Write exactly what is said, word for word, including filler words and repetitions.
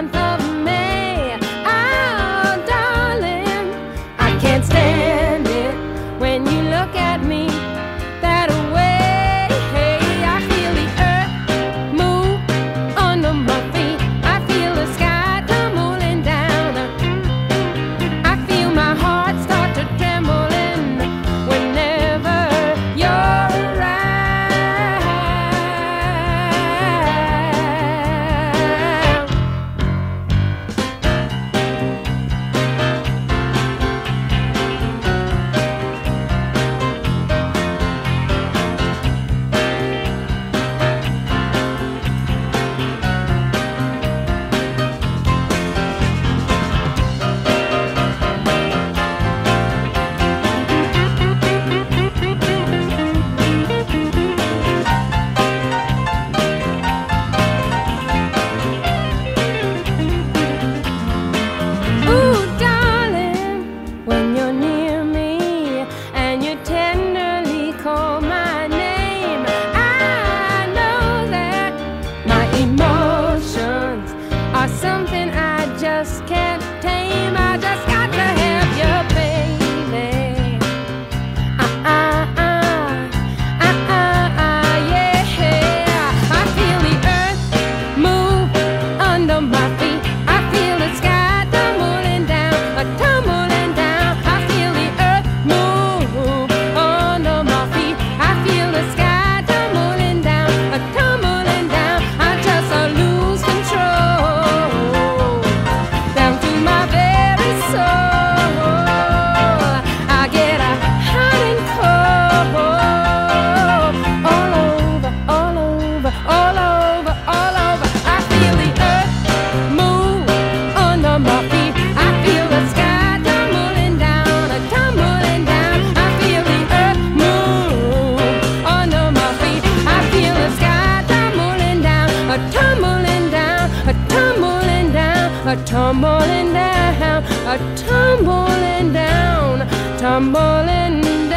month of May. Oh, darling, I can't stand it when you look at me that way. I feel the earth move under my feet. I feel the sky tumbling down. I feel my heart start to trembling whenever you're around. Ooh, darling, when you're near me and you tenderly call my name, I know that my emotions are something I just can't tame. I just got to have you, baby. Uh, uh, uh, uh, uh, uh, yeah. I feel the earth move under my feet. I feel the sky tumbling down, a tumbling down. I feel the earth move under my feet. I feel the sky tumbling down, a tumbling down. I just uh, lose control down to my very soul. I get a hot and cold all over, all over, all over, all over. I feel the earth move under my feet. I feel the sky tumbling down, a tumbling down. I feel the earth move under my feet. I feel the sky tumbling down, a tumbling down, a tumbling down, a tumbling down, a tumbling down, tumbling